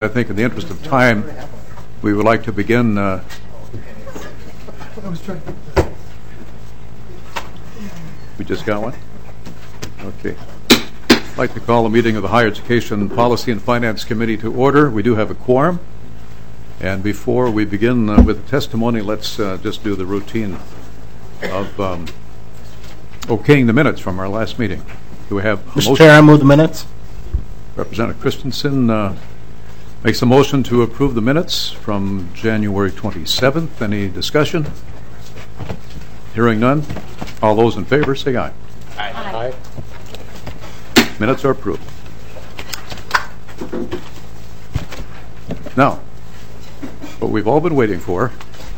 I think in the interest of time, we would like to begin. We just got one? Okay. I'd like to call the meeting of the Higher Education Policy and Finance Committee to order. We do have a quorum. And before we begin with the testimony, let's just do the routine of okaying the minutes from our last meeting. Do we have a motion? Mr. Chair, I move the minutes. Representative Christensen makes a motion to approve the minutes from January 27th. Any discussion? Hearing none. All those in favor say aye. Aye. Minutes are approved. Now, what we've all been waiting for,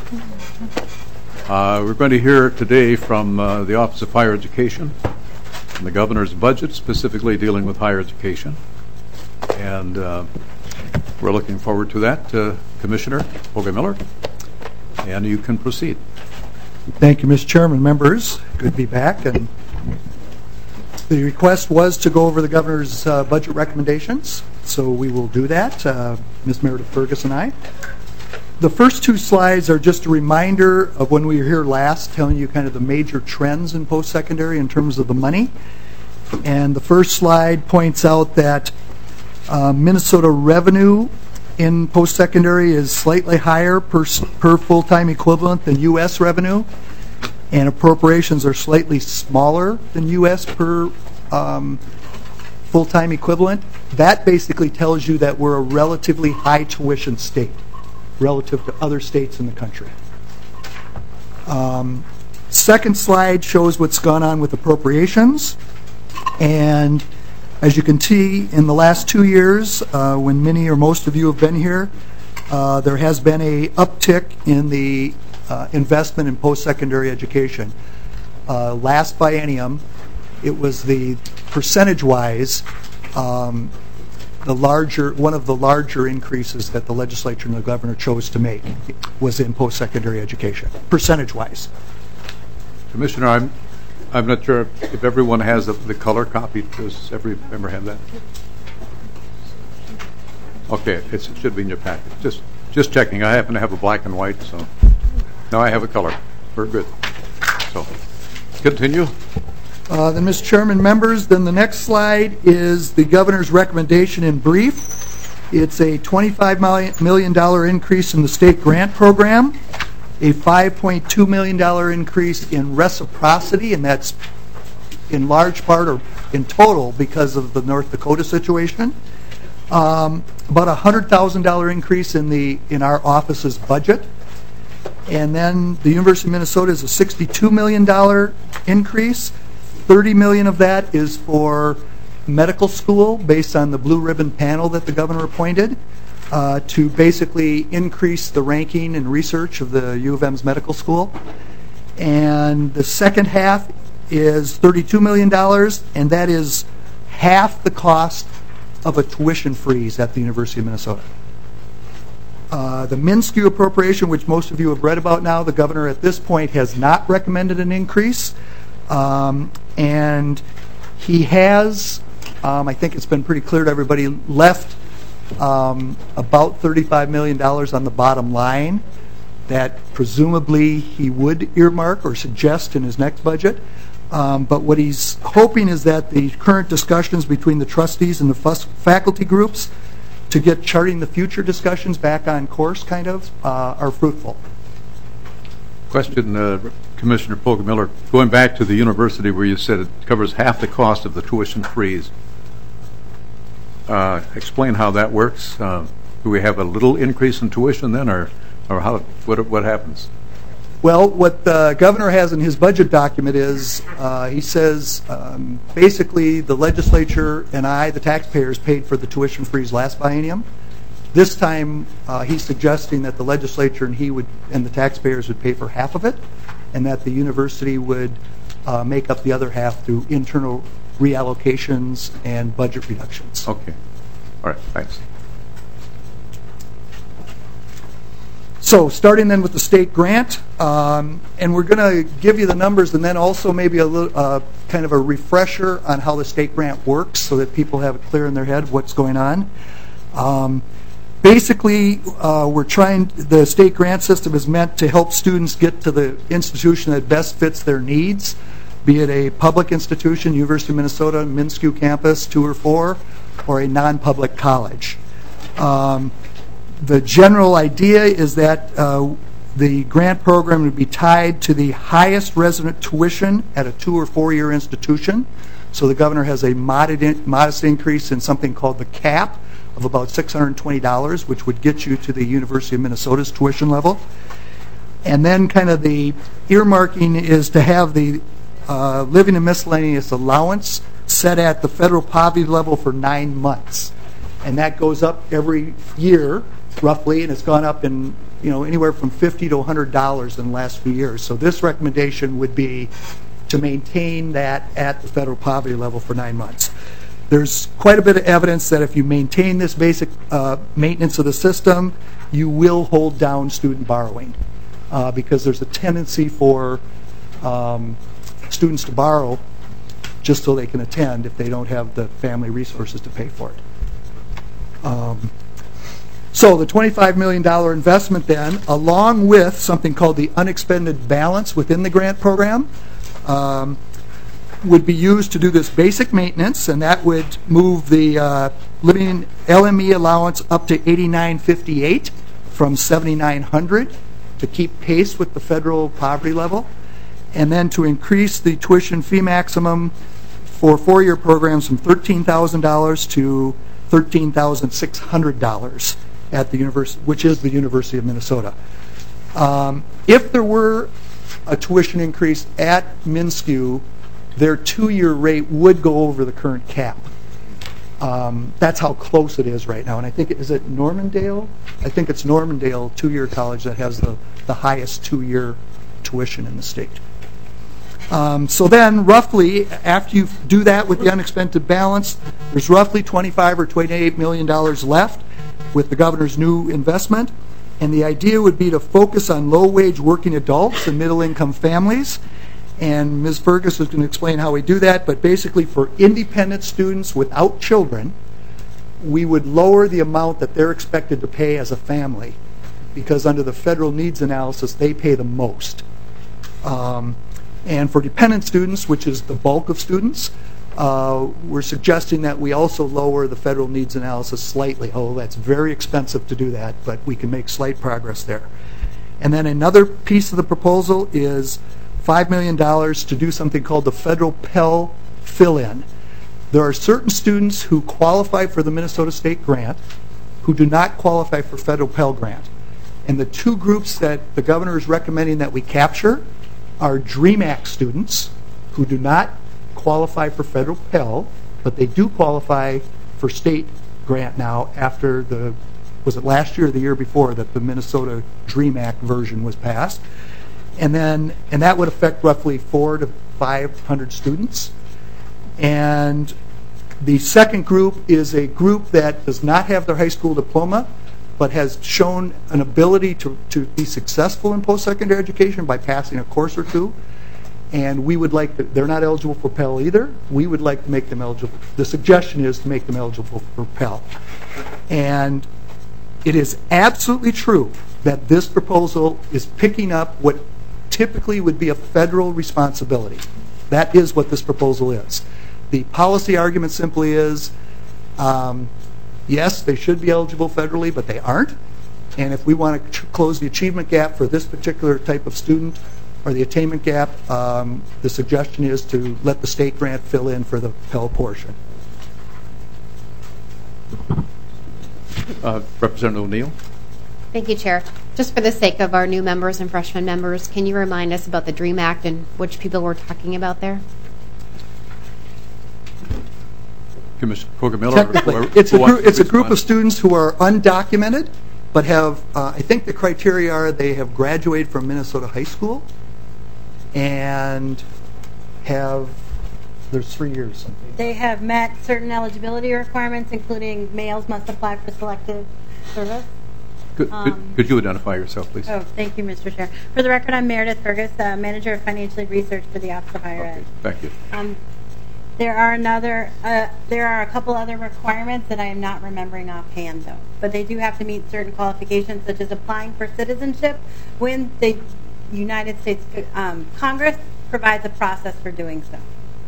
we're going to hear today from the Office of Higher Education and the Governor's budget, specifically dealing with higher education. And we're looking forward to that. Commissioner Pogge-Miller, and you can proceed. Thank you, Mr. Chairman. Members, good to be back. And the request was to go over the Governor's budget recommendations, so we will do that, Ms. Meredith Fergus and I. The first two slides are just a reminder of when we were here last, telling you kind of the major trends in post-secondary in terms of the money. And the first slide points out that Minnesota revenue in post-secondary is slightly higher per full-time equivalent than U.S. revenue, and appropriations are slightly smaller than U.S. per full-time equivalent. That basically tells you that we're a relatively high tuition state relative to other states in the country. Second slide shows what's gone on with appropriations, and as you can see, in the last 2 years, when many or most of you have been here, there has been a uptick in the investment in post-secondary education. Last biennium, it was the percentage-wise one of the larger increases that the legislature and the governor chose to make was in post-secondary education, percentage-wise. Commissioner, I'm not sure if everyone has the color copy. Does every member have that? Okay, it should be in your packet. Just checking. I happen to have a black and white, so now I have a color. We're good. So, continue. Then, Mr. Chairman, members, then the next slide is the governor's recommendation in brief. It's a $25 million increase in the state grant program, a $5.2 million increase in reciprocity, and that's in large part or in total because of the North Dakota situation. About a $100,000 increase in our office's budget. And then the University of Minnesota is a $62 million increase. $30 million of that is for medical school based on the blue ribbon panel that the governor appointed to basically increase the ranking and research of the U of M's medical school. And the second half is $32 million, and that is half the cost of a tuition freeze at the University of Minnesota. The MnSCU appropriation, which most of you have read about now, the governor at this point has not recommended an increase. And he has, I think it's been pretty clear to everybody, left about $35 million on the bottom line that presumably he would earmark or suggest in his next budget. But what he's hoping is that the current discussions between the trustees and the faculty groups to get charting the future discussions back on course kind of are fruitful. Question, Commissioner Pogge-Miller, going back to the university where you said it covers half the cost of the tuition freeze. Explain how that works. Do we have a little increase in tuition then, or what happens? Well, what the governor has in his budget document is he says basically the legislature and the taxpayers, paid for the tuition freeze last biennium. This time he's suggesting that the legislature and the taxpayers would pay for half of it, and that the university would make up the other half through internal reallocations and budget reductions. Okay. All right. Thanks. So starting then with the state grant, and we're going to give you the numbers and then also maybe a little kind of a refresher on how the state grant works so that people have it clear in their head what's going on. Basically, the state grant system is meant to help students get to the institution that best fits their needs, be it a public institution, University of Minnesota, MnSCU campus, 2 or 4, or a non-public college. The general idea is that the grant program would be tied to the highest resident tuition at a 2 or 4 year institution. So the governor has a modest increase in something called the cap of about $620, which would get you to the University of Minnesota's tuition level. And then kind of the earmarking is to have the living and miscellaneous allowance set at the federal poverty level for 9 months. And that goes up every year, roughly, and it's gone up in anywhere from $50 to $100 in the last few years. So this recommendation would be to maintain that at the federal poverty level for 9 months. There's quite a bit of evidence that if you maintain this basic maintenance of the system, you will hold down student borrowing because there's a tendency for students to borrow just so they can attend if they don't have the family resources to pay for it. So the $25 million investment then, along with something called the unexpended balance within the grant program, would be used to do this basic maintenance, and that would move the living LME allowance up to $89.58 from $7,900 to keep pace with the federal poverty level, and then to increase the tuition fee maximum for 4-year programs from $13,000 to $13,600 at the university, which is the University of Minnesota. If there were a tuition increase at MnSCU, their 2-year rate would go over the current cap. That's how close it is right now. And I think, is it Normandale? I think it's Normandale 2-year college that has the highest 2-year tuition in the state. So then, roughly, after you do that with the unexpended balance, there's roughly $25 or $28 million left with the governor's new investment. And the idea would be to focus on low-wage working adults and middle-income families. And Ms. Fergus is going to explain how we do that. But basically, for independent students without children, we would lower the amount that they're expected to pay as a family, because under the federal needs analysis, they pay the most. And for dependent students, which is the bulk of students, we're suggesting that we also lower the federal needs analysis slightly, although that's very expensive to do that, but we can make slight progress there. And then another piece of the proposal is $5 million to do something called the federal Pell fill-in. There are certain students who qualify for the Minnesota State Grant who do not qualify for federal Pell Grant. And the 2 groups that the governor is recommending that we capture are DREAM Act students who do not qualify for federal Pell, but they do qualify for state grant now after was it last year or the year before that the Minnesota DREAM Act version was passed. And that would affect roughly 400 to 500 students. And the second group is a group that does not have their high school diploma, but has shown an ability to be successful in post-secondary education by passing a course or 2. And we would like they're not eligible for Pell either. We would like to make them eligible. The suggestion is to make them eligible for Pell. And it is absolutely true that this proposal is picking up what typically would be a federal responsibility. That is what this proposal is. The policy argument simply is, yes, they should be eligible federally, but they aren't. And if we want to close the achievement gap for this particular type of student, or the attainment gap, the suggestion is to let the state grant fill in for the Pell portion. Representative O'Neill. Thank you, Chair. Just for the sake of our new members and freshman members, can you remind us about the DREAM Act and which people we're talking about there? Commissioner Cogamillo. It's a group of students who are undocumented, but have, I think the criteria are they have graduated from Minnesota high school and there's 3 years. They have met certain eligibility requirements, including males must apply for selective service. Could you identify yourself, please? Oh, thank you, Mr. Chair. For the record, I'm Meredith Fergus, Manager of Financial Aid Research for the Office of Higher Ed. Thank you. There are a couple other requirements that I am not remembering offhand, though. But they do have to meet certain qualifications, such as applying for citizenship when the United States Congress provides a process for doing so.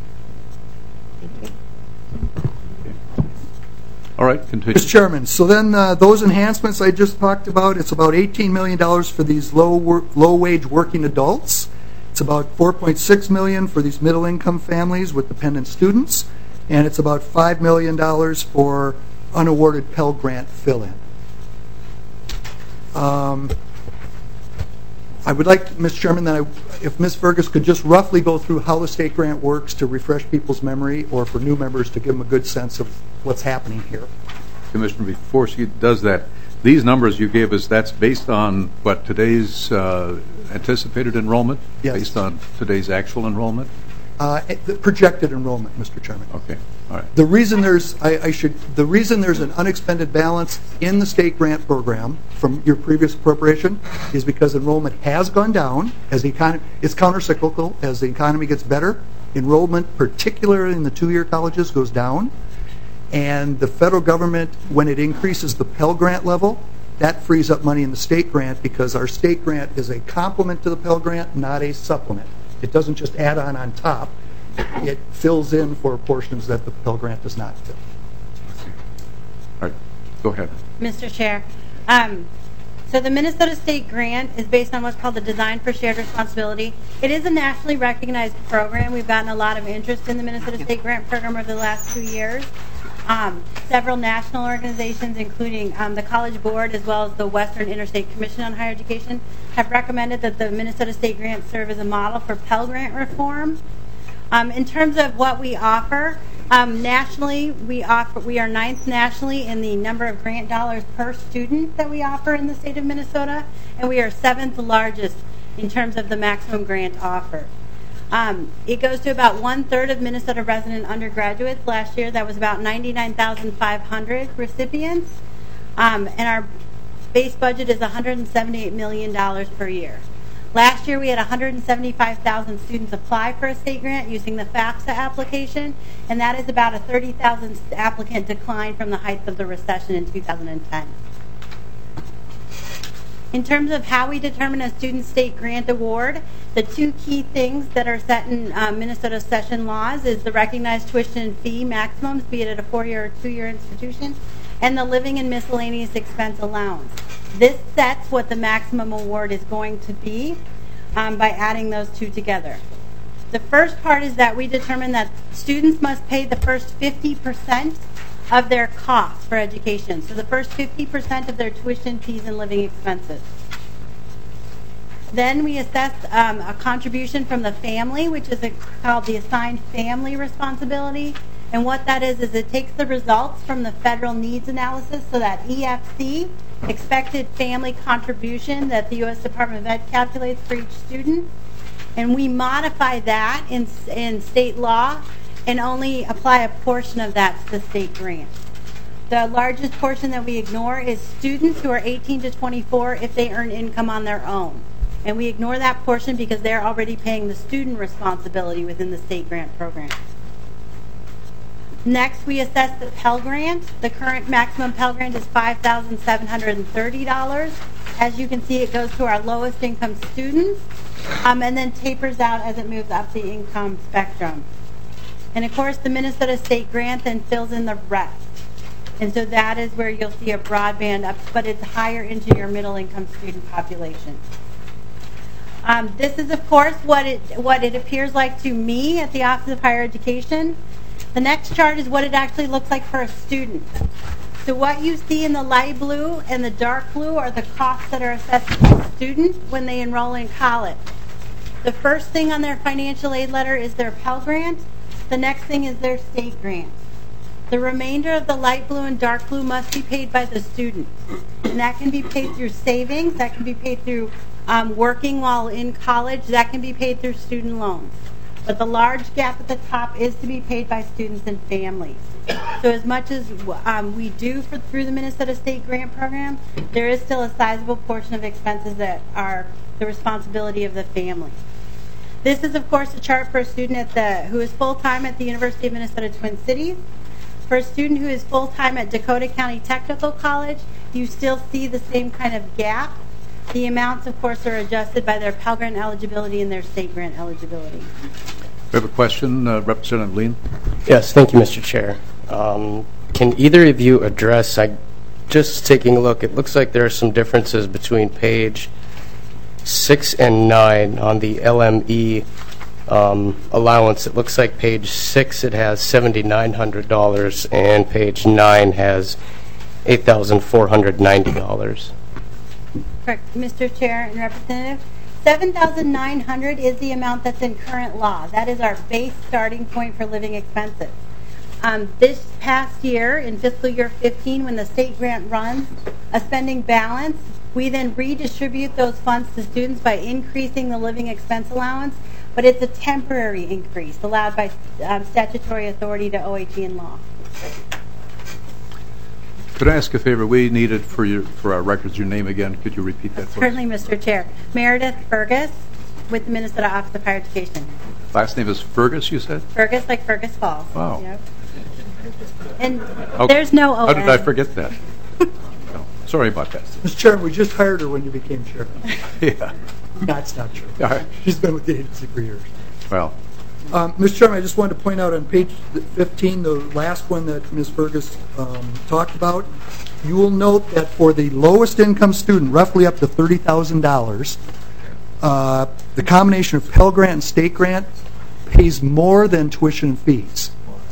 All right, continue. Mr. Chairman, so then those enhancements I just talked about, it's about $18 million for these low-wage working adults. It's about $4.6 million for these middle-income families with dependent students, and it's about $5 million for unawarded Pell Grant fill-in. I would like, Mr. Chairman, that if Ms. Fergus could just roughly go through how the state grant works to refresh people's memory, or for new members to give them a good sense of what's happening here. Commissioner, before she does that, these numbers you gave us, that's based on what, today's anticipated enrollment? Yes. Based on today's actual enrollment? The projected enrollment, Mr. Chairman. Okay, all right. The reason there's an unexpended balance in the state grant program from your previous appropriation is because enrollment has gone down as the economy. It's countercyclical. As the economy gets better, enrollment, particularly in the two-year colleges, goes down. And the federal government, when it increases the Pell Grant level, that frees up money in the state grant because our state grant is a complement to the Pell Grant, not a supplement. It doesn't just add on top. It fills in for portions that the Pell Grant does not fill. All right, go ahead. Mr. Chair, so the Minnesota State Grant is based on what's called the Design for Shared Responsibility. It is a nationally recognized program. We've gotten a lot of interest in the Minnesota State Grant program over the last 2 years. Several national organizations, including the College Board as well as the Western Interstate Commission on Higher Education, have recommended that the Minnesota State Grant serve as a model for Pell Grant reform. In terms of what we offer, nationally, we are ninth nationally in the number of grant dollars per student that we offer in the state of Minnesota, and we are seventh largest in terms of the maximum grant offered. It goes to about 1/3 of Minnesota resident undergraduates. Last year, that was about 99,500 recipients, and our base budget is $178 million per year. Last year, we had 175,000 students apply for a state grant using the FAFSA application, and that is about a 30,000 applicant decline from the height of the recession in 2010. In terms of how we determine a student state grant award, the two key things that are set in Minnesota session laws is the recognized tuition and fee maximums, be it at a 4-year or 2-year institution, and the living and miscellaneous expense allowance. This sets what the maximum award is going to be by adding those two together. The first part is that we determine that students must pay the first 50% of their costs for education. So the first 50% of their tuition, fees, and living expenses. Then we assess a contribution from the family, which is called the assigned family responsibility. And what that is it takes the results from the federal needs analysis, so that EFC, expected family contribution that the U.S. Department of Ed calculates for each student, and we modify that in state law and only apply a portion of that to the state grant. The largest portion that we ignore is students who are 18 to 24 if they earn income on their own. And we ignore that portion because they're already paying the student responsibility within the state grant program. Next, we assess the Pell Grant. The current maximum Pell Grant is $5,730. As you can see, it goes to our lowest income students and then tapers out as it moves up the income spectrum. And of course, the Minnesota State Grant then fills in the rest. And so that is where you'll see a broadband up, but it's higher into your middle income student population. This is, of course, what it appears like to me at the Office of Higher Education. The next chart is what it actually looks like for a student. So what you see in the light blue and the dark blue are the costs that are assessed to the student when they enroll in college. The first thing on their financial aid letter is their Pell Grant. The next thing is their state grant. The remainder of the light blue and dark blue must be paid by the student. And that can be paid through savings, that can be paid through working while in college, that can be paid through student loans. But the large gap at the top is to be paid by students and families. So as much as we do through the Minnesota State Grant Program, there is still a sizable portion of expenses that are the responsibility of the family. This is, of course, a chart for a student who is full-time at the University of Minnesota Twin Cities. For a student who is full-time at Dakota County Technical College, you still see the same kind of gap. The amounts, of course, are adjusted by their Pell Grant eligibility and their state grant eligibility. We have a question, Representative Lean. Yes, thank you, Mr. Chair. Can either of you address, just taking a look, it looks like there are some differences between page 6 and 9 on the LME allowance. It looks like page 6 it has $7,900 and page 9 has $8,490. Correct, Mr. Chair and Representative. $7,900 is the amount that's in current law. That is our base starting point for living expenses. This past year, in fiscal year 15, when the state grant runs a spending balance, we then redistribute those funds to students by increasing the living expense allowance, but it's a temporary increase allowed by statutory authority to OHE and law. Could I ask a favor? We needed for our records your name again. Could you repeat that, please? Certainly, Mr. Chair. Meredith Fergus with the Minnesota Office of Higher Education. Last name is Fergus, you said? Fergus, like Fergus Falls. Wow. Yep. And there's no O. How did I forget that? No. Sorry about that. Mr. Chairman, we just hired her when you became chairman. Yeah. That's not true. All right. She's been with the agency for years. Well, Mr. Chairman, I just wanted to point out on page 15, the last one that Ms. Fergus talked about, you will note that for the lowest income student, roughly up to $30,000, the combination of Pell Grant and state grant pays more than tuition and fees.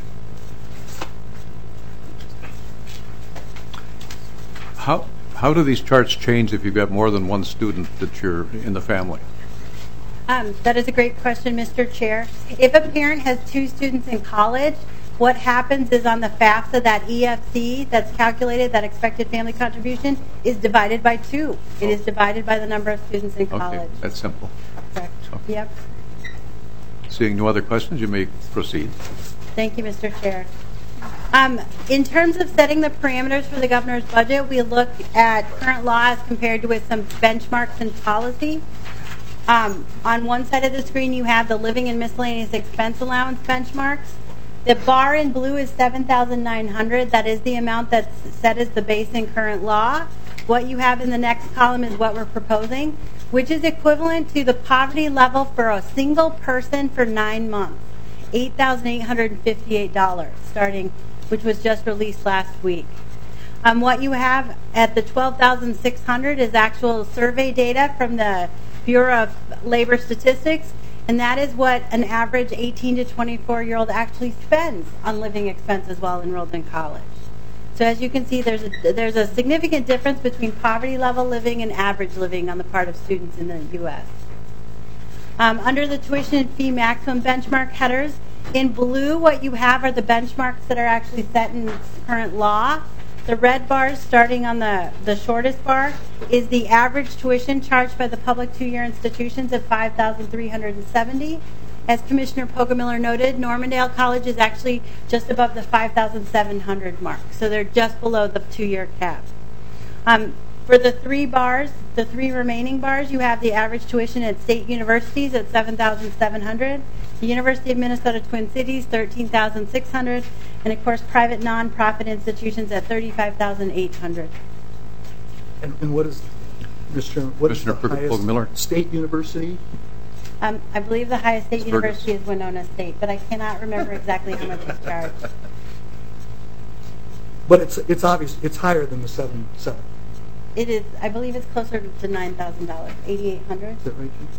how do these charts change if you've got more than one student that you're in the family? That is a great question, Mr. Chair. If a parent has 2 students in college, what happens is on the FAFSA, that EFC that's calculated, that expected family contribution, is divided by 2. It is divided by the number of students in college. Okay, that's simple. Correct. Okay. Yep. Seeing no other questions, you may proceed. Thank you, Mr. Chair. In terms of setting the parameters for the governor's budget, we look at current law as compared with some benchmarks and policy. On one side of the screen, you have the living and miscellaneous expense allowance benchmarks. The bar in blue is $7,900. That is the amount that's set as the base in current law. What you have in the next column is what we're proposing, which is equivalent to the poverty level for a single person for 9 months, $8,858 starting, which was just released last week. What you have at the $12,600 is actual survey data from the Bureau of Labor Statistics, and that is what an average 18 to 24-year-old actually spends on living expenses while enrolled in college. So as you can see, there's a significant difference between poverty level living and average living on the part of students in the U.S. Under the tuition and fee maximum benchmark headers, in blue what you have are the benchmarks that are actually set in current law. The red bars starting on the shortest bar is the average tuition charged by the public 2-year institutions of $5,370. As Commissioner Poggemiller noted, Normandale College is actually just above the $5,700 mark, so they're just below the 2-year cap. For the 3 bars, the 3 remaining bars, you have the average tuition at state universities at $7,700, the University of Minnesota Twin Cities $13,600, and of course private nonprofit institutions at $35,800. And what is, Mr. Chairman, what is the Poggemiller? highest state university? I believe the highest state Fergus. university is Winona State, but I cannot remember exactly how much it's charged. But it's obvious it's higher than the 7. It is, I believe it's closer to $9,000, $8,800. Is that right, Jim?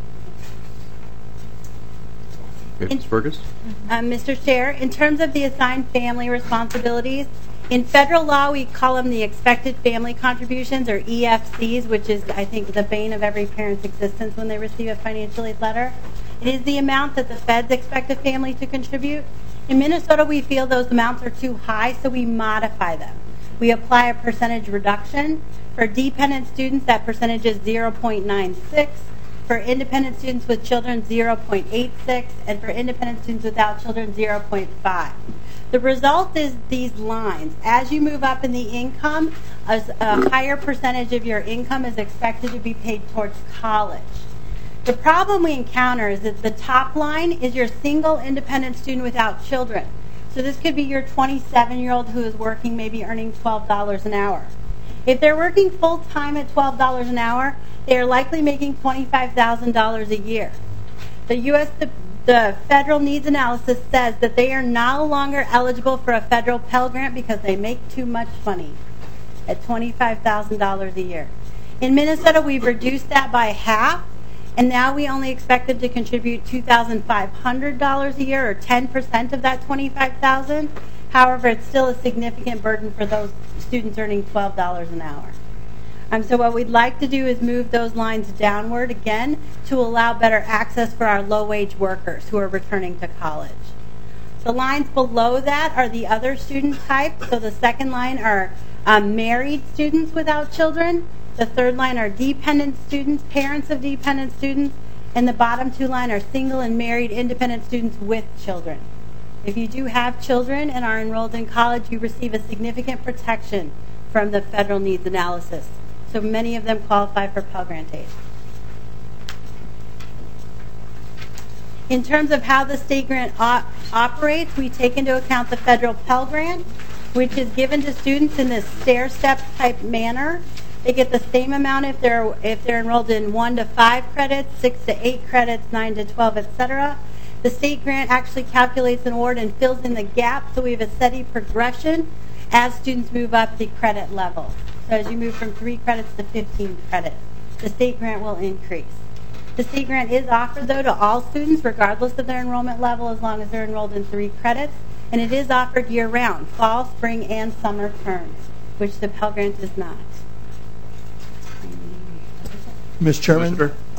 Okay, Ms. Fergus? Mr. Chair, in terms of the assigned family responsibilities, in federal law we call them the expected family contributions, or EFCs, which is, I think, the bane of every parent's existence when they receive a financial aid letter. It is the amount that the feds expect a family to contribute. In Minnesota, we feel those amounts are too high, so we modify them. We apply a percentage reduction. For dependent students, that percentage is 0.96. For independent students with children, 0.86, and for independent students without children, 0.5. The result is these lines. As you move up in the income, a higher percentage of your income is expected to be paid towards college. The problem we encounter is that the top line is your single independent student without children. So this could be your 27-year-old who is working, maybe earning $12 an hour. If they're working full-time at $12 an hour, they are likely making $25,000 a year. The federal needs analysis says that they are no longer eligible for a federal Pell Grant because they make too much money at $25,000 a year. In Minnesota, we've reduced that by half, and now we only expect them to contribute $2,500 a year, or 10% of that $25,000. However, it's still a significant burden for those students earning $12 an hour. So what we'd like to do is move those lines downward again to allow better access for our low-wage workers who are returning to college. The lines below that are the other student types. So the second line are married students without children. The third line are dependent students, parents of dependent students. And the bottom two line are single and married independent students with children. If you do have children and are enrolled in college, you receive a significant protection from the federal needs analysis. So many of them qualify for Pell Grant aid. In terms of how the state grant operates, we take into account the federal Pell Grant, which is given to students in this stair-step type manner. They get the same amount if they're enrolled in 1 to 5 credits, 6 to 8 credits, 9 to 12, etc. The state grant actually calculates an award and fills in the gap, so we have a steady progression as students move up the credit level. So as you move from 3 credits to 15 credits, the state grant will increase. The state grant is offered, though, to all students, regardless of their enrollment level, as long as they're enrolled in 3 credits. And it is offered year-round, fall, spring, and summer terms, which the Pell Grant is not. Mr. Chairman,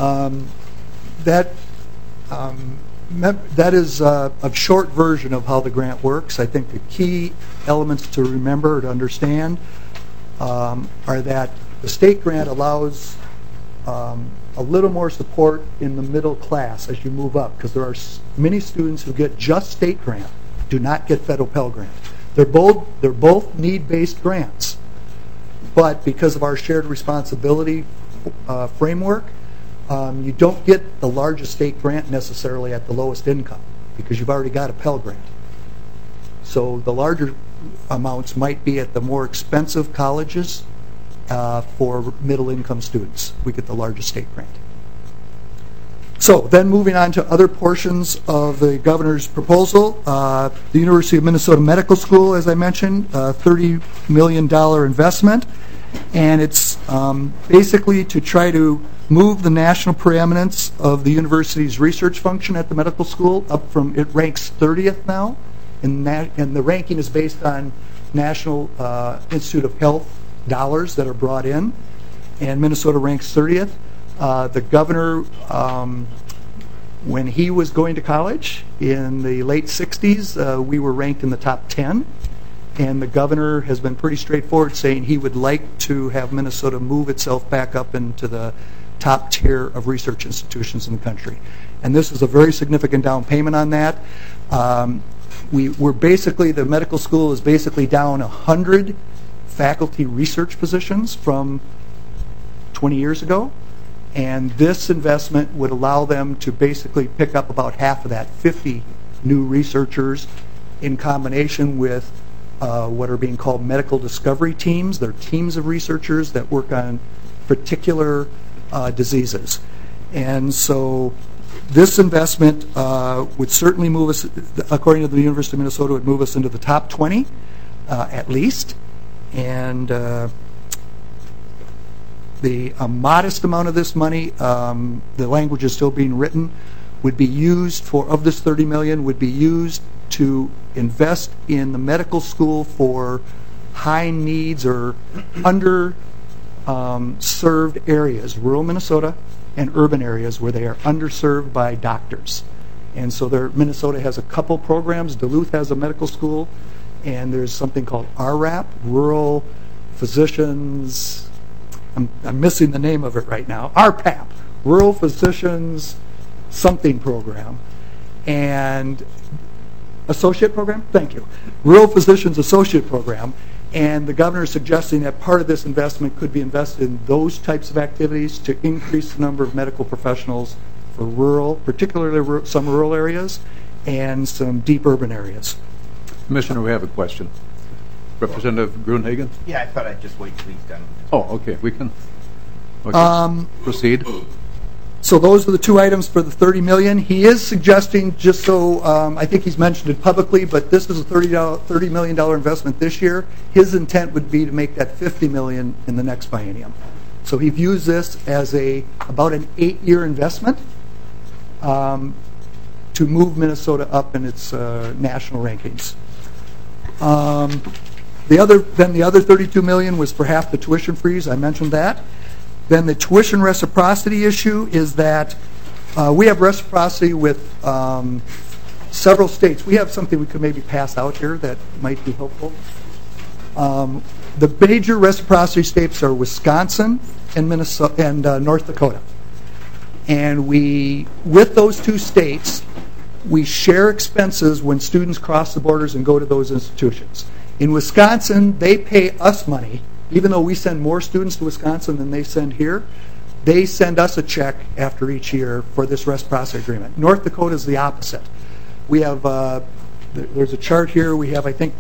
that is a short version of how the grant works. I think the key elements to remember or to understand are that the state grant allows a little more support in the middle class as you move up, because there are many students who get just state grant, do not get federal Pell Grant. They're both need-based grants, but because of our shared responsibility framework, you don't get the largest state grant necessarily at the lowest income, because you've already got a Pell Grant. So the larger amounts might be at the more expensive colleges for middle-income students. We get the largest state grant. So then moving on to other portions of the governor's proposal, the University of Minnesota Medical School, as I mentioned, $30 million investment, and it's basically to try to move the national preeminence of the university's research function at the medical school up from, it ranks 30th now, and the ranking is based on National Institute of Health dollars that are brought in, and Minnesota ranks 30th. The governor, when he was going to college in the late 60s, we were ranked in the top 10, and the governor has been pretty straightforward, saying he would like to have Minnesota move itself back up into the top tier of research institutions in the country. And this is a very significant down payment on that. We're basically, the medical school is basically down 100 faculty research positions from 20 years ago, and this investment would allow them to basically pick up about half of that, 50 new researchers, in combination with what are being called medical discovery teams. They're teams of researchers that work on particular diseases. And so this investment would certainly move us, according to the University of Minnesota, would move us into the top 20 at least. And a modest amount of this money, the language is still being written, would be used for, of this $30 million, would be used to invest in the medical school for high needs or under served areas, rural Minnesota and urban areas where they are underserved by doctors. And so Minnesota has a couple programs. Duluth has a medical school, and there's something called RRAP, Rural Physicians, I'm missing the name of it right now, RPAP, Rural Physicians something program, and associate program, thank you, Rural Physicians Associate Program. And the governor is suggesting that part of this investment could be invested in those types of activities to increase the number of medical professionals for rural, particularly some rural areas and some deep urban areas. Commissioner, we have a question. Representative Gruenhagen? Yeah, I thought I'd just wait till he's done. Oh, okay, we can. Okay. Proceed. So those are the two items for the $30 million. He is suggesting, just so I think he's mentioned it publicly, but this is a $30 million investment this year. His intent would be to make that $50 million in the next biennium. So he views this as about an 8-year investment to move Minnesota up in its national rankings. The other $32 million was for half the tuition freeze. I mentioned that. Then the tuition reciprocity issue is that we have reciprocity with several states. We have something we could maybe pass out here that might be helpful. The major reciprocity states are Wisconsin and Minnesota and North Dakota. And with those two states, we share expenses when students cross the borders and go to those institutions. In Wisconsin, they pay us money. Even though we send more students to Wisconsin than they send here, they send us a check after each year for this reciprocity agreement. North Dakota is the opposite. We have, there's a chart here, we have I think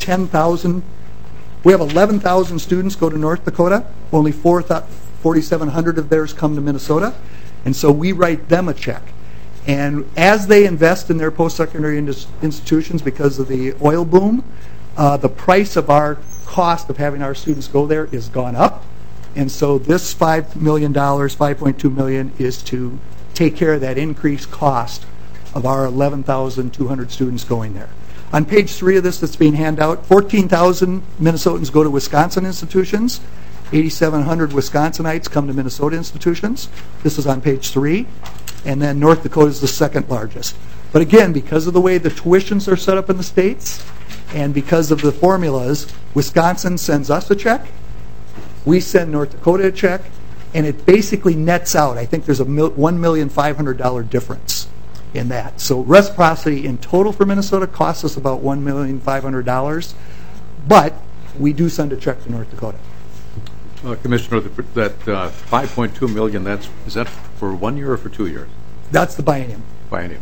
11,000 students go to North Dakota, only 4,700 of theirs come to Minnesota, and so we write them a check. And as they invest in their post-secondary institutions because of the oil boom, the price of our cost of having our students go there is gone up, and so this $5 million, $5.2 million, is to take care of that increased cost of our 11,200 students going there. On page 3 of this that's being handed out, 14,000 Minnesotans go to Wisconsin institutions, 8,700 Wisconsinites come to Minnesota institutions. This is on page 3, and then North Dakota is the second largest. But again, because of the way the tuitions are set up in the states, and because of the formulas, Wisconsin sends us a check, we send North Dakota a check, and it basically nets out. I think there's a $1,500,000 difference in that. So reciprocity in total for Minnesota costs us about $1,500,000, but we do send a check to North Dakota. Commissioner, that $5.2 million, is that for 1 year or for 2 years? That's the biennium. Biennium,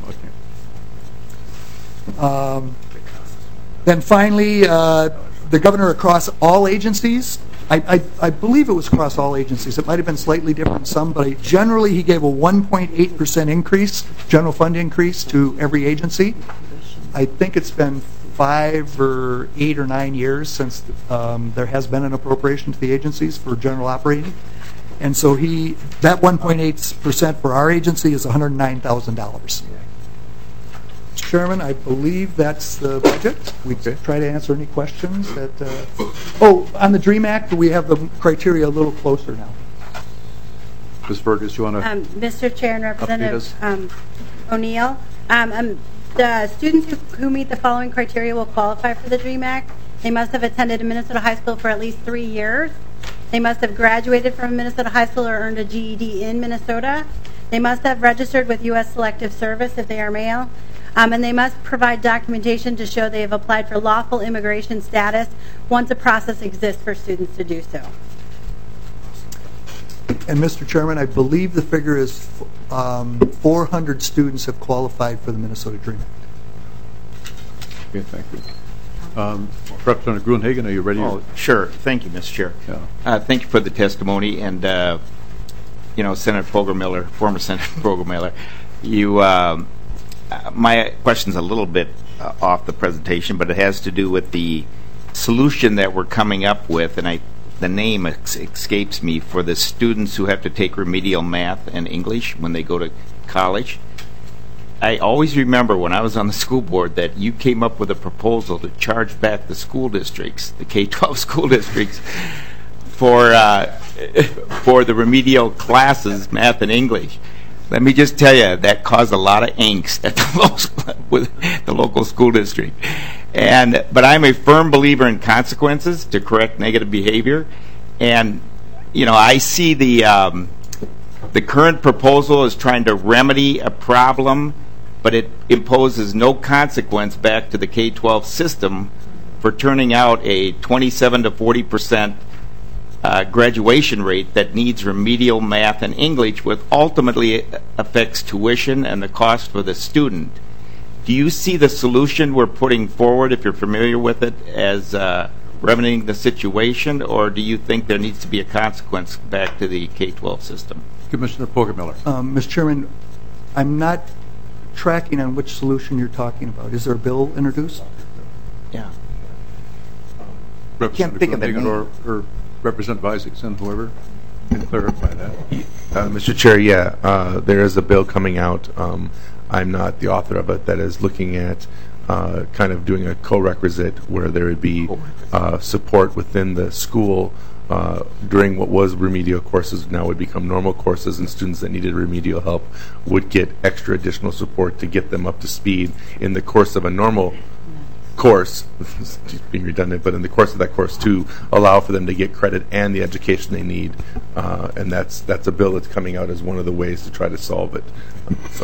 okay. Then finally, the governor across all agencies, I believe it was across all agencies. It might have been slightly different in some, but generally he gave a 1.8% increase, general fund increase to every agency. I think it's been 5 or 8 or 9 years since there has been an appropriation to the agencies for general operating. And so that 1.8% for our agency is $109,000. Mr. Chairman, I believe that's the budget. We try to answer any questions that. On the DREAM Act, we have the criteria a little closer now. Ms. Burgess, you want to? Mr. Chair and Representative O'Neill, the students who meet the following criteria will qualify for the DREAM Act. They must have attended a Minnesota high school for at least 3 years. They must have graduated from a Minnesota high school or earned a GED in Minnesota. They must have registered with U.S. Selective Service if they are male. And they must provide documentation to show they have applied for lawful immigration status once a process exists for students to do so. And Mr. Chairman, I believe the figure is 400 students have qualified for the Minnesota DREAM Act. Okay, thank you. Representative Gruenhagen, are you ready? Oh, sure. Thank you, Mr. Chair. Yeah. Thank you for the testimony, and Senator Fogelmiller, former Senator Fogelmiller, my question's a little bit off the presentation, but it has to do with the solution that we're coming up with, and the name escapes me, for the students who have to take remedial math and English when they go to college. I always remember when I was on the school board that you came up with a proposal to charge back the school districts, the K-12 school districts, for the remedial classes, math and English. Let me just tell you, that caused a lot of angst at the local school district. But I'm a firm believer in consequences to correct negative behavior. And, I see the current proposal is trying to remedy a problem, but it imposes no consequence back to the K-12 system for turning out a 27 to 40% graduation rate that needs remedial math and English, which ultimately affects tuition and the cost for the student. Do you see the solution we're putting forward, if you're familiar with it, as remedying the situation, or do you think there needs to be a consequence back to the K-12 system? Commissioner Poggemiller. Mr. Chairman, I'm not tracking on which solution you're talking about. Is there a bill introduced? Yeah. Representative think of the Gruenhagen or Representative Isaacson, whoever can clarify that. Mr. Chair, there is a bill coming out. I'm not the author of it, that is looking at kind of doing a co-requisite where there would be support within the school during what was remedial courses now would become normal courses, and students that needed remedial help would get extra additional support to get them up to speed in the course of a normal course, being redundant, but in the course of that course to allow for them to get credit and the education they need. And that's a bill that's coming out as one of the ways to try to solve it. So.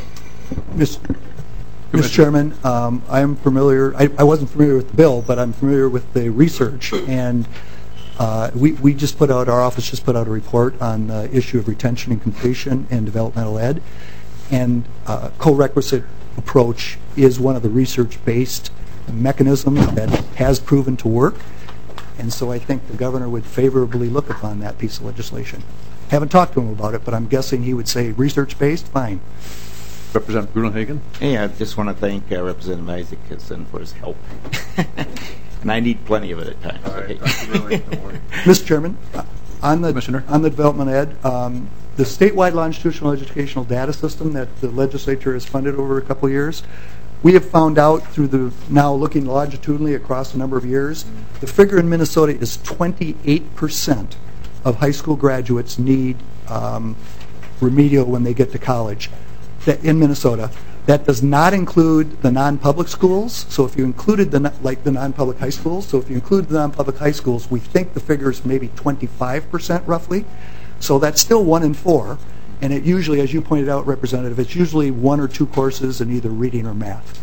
Mr. Chairman, I am familiar. I wasn't familiar with the bill, but I'm familiar with the research, and we just put out, our office just put out a report on the issue of retention and completion and developmental ed, and co-requisite approach is one of the research-based mechanisms that has proven to work, and so I think the governor would favorably look upon that piece of legislation. Haven't talked to him about it, but I'm guessing he would say research-based, fine. Representative Gruenhagen. Hey, I just want to thank Representative Isaacson for his help. And I need plenty of it at times. All right. Mr. Chairman, on the Commissioner? on the development ed, the statewide longitudinal educational data system that the legislature has funded over a couple of years, we have found out through the now looking longitudinally across a number of years, the figure in Minnesota is 28% of high school graduates need remedial when they get to college. That in Minnesota, that does not include the non-public schools. So if you included the non-public high schools, so if you include the non-public high schools, we think the figure is maybe 25% roughly. So that's still 1 in 4, and it usually, as you pointed out, Representative, it's usually 1 or 2 courses in either reading or math.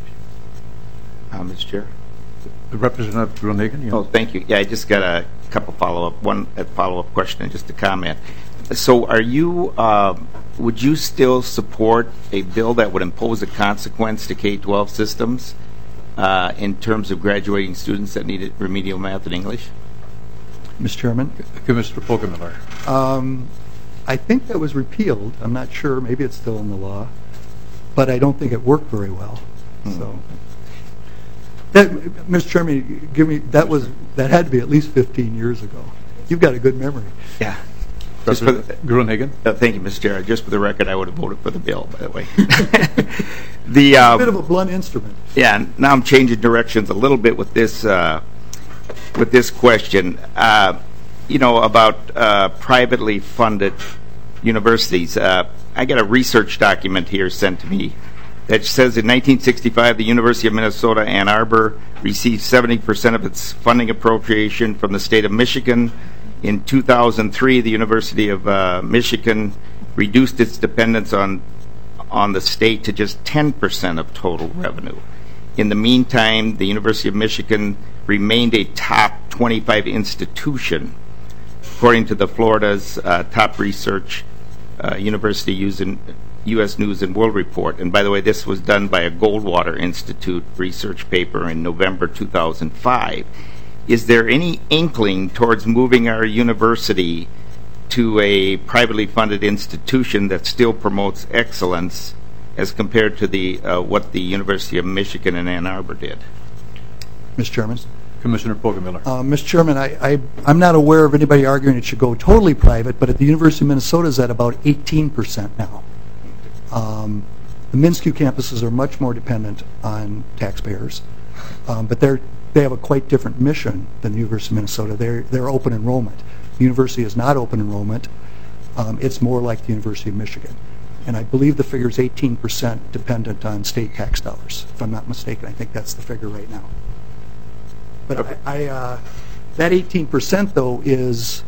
Mr. Chair. Representative Gruenhagen. Yes. Oh, thank you. Yeah, I just got a couple follow-up question and just a comment. So are you, would you still support a bill that would impose a consequence to K-12 systems in terms of graduating students that needed remedial math and English? Mr. Chairman? Commissioner Poggemiller. I think that was repealed. I'm not sure. Maybe it's still in the law. But I don't think it worked very well. So, Mr. Chairman, that had to be at least 15 years ago. You've got a good memory. Yeah. Gruenhagen. Thank you, Mr. Chair. Just for the record, I would have voted for the bill, by the way. It's a bit of a blunt instrument. Yeah, now I'm changing directions a little bit with this question. About privately funded universities. I got a research document here sent to me that says in 1965 the University of Minnesota Ann Arbor received 70% of its funding appropriation from the state of Michigan. In 2003, the University of Michigan reduced its dependence on the state to just 10% of total revenue. In the meantime, the University of Michigan remained a top 25 institution, according to the Florida's top research university using U.S. News and World Report. And by the way, this was done by a Goldwater Institute research paper in November 2005. Is there any inkling towards moving our university to a privately funded institution that still promotes excellence as compared to what the University of Michigan and Ann Arbor did? Mr. Chairman? Commissioner Poggemiller. Mr. Chairman, I'm not aware of anybody arguing it should go totally private, but at the University of Minnesota is at about 18% now. The MnSCU campuses are much more dependent on taxpayers, but they have a quite different mission than the University of Minnesota. They're open enrollment. The university is not open enrollment. It's more like the University of Michigan. And I believe the figure is 18% dependent on state tax dollars, if I'm not mistaken. I think that's the figure right now. But that 18%, though, is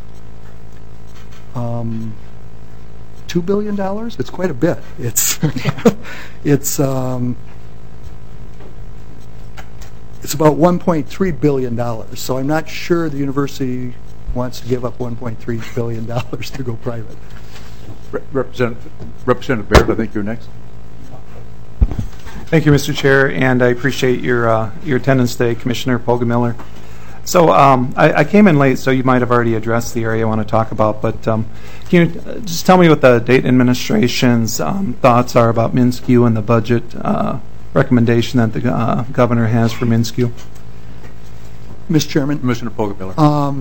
$2 billion. It's quite a bit. It's about $1.3 billion. So I'm not sure the university wants to give up $1.3 billion to go private. Representative Barrett, I think you're next. Thank you, Mr. Chair, and I appreciate your attendance today, Commissioner Poggemiller. So I came in late, so you might have already addressed the area I want to talk about, but can you just tell me what the Dayton administration's thoughts are about MnSCU and the budget recommendation that the governor has for MnSCU? Mr. Chairman? Commissioner Poggemiller.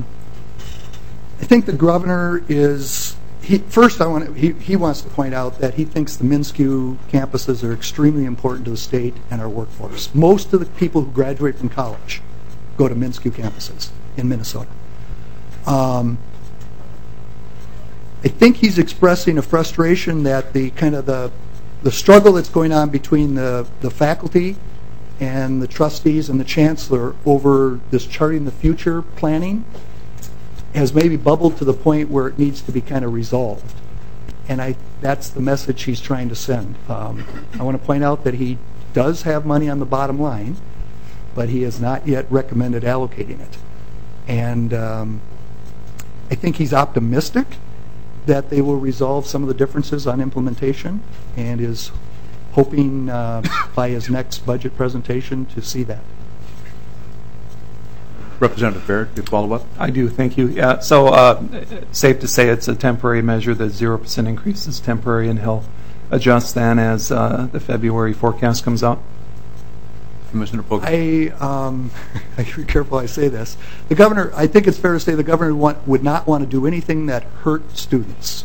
I think the governor is... First, he wants to point out that he thinks the MnSCU campuses are extremely important to the state and our workforce. Most of the people who graduate from college go to MnSCU campuses in Minnesota. I think he's expressing a frustration that the struggle that's going on between the faculty and the trustees and the chancellor over this charting the future planning has maybe bubbled to the point where it needs to be kind of resolved. And that's the message he's trying to send. I want to point out that he does have money on the bottom line, but he has not yet recommended allocating it. And I think he's optimistic that they will resolve some of the differences on implementation and is hoping by his next budget presentation to see that. Representative Barrett, do you follow up? I do, thank you. Yeah, so safe to say it's a temporary measure. The 0% increase is temporary, and he'll adjust then as the February forecast comes out. Commissioner Poggemiller. I should be careful I say this. The governor, I think it's fair to say the governor would not want to do anything that hurt students.